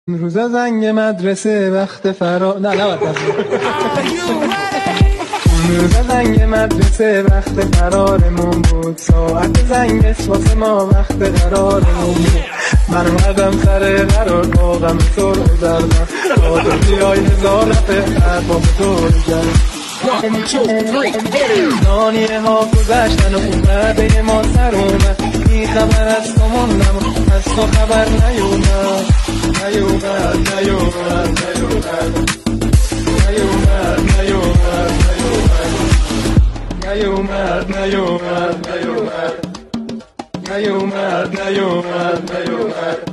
روزا زنگ مدرسه وقت روزا زنگ مدرسه وقت فرارمون بود، ساعت زنگ واسه ما وقت قرارمون بود. من اومدم سر قرار با غم سر گذردم، آدمی های هزارت هر با بزرگ گرد ثانیه ها گذشتن و اومده ما سر اومد، بی خبر از تو موندم از تو خبر نیومد. نیومد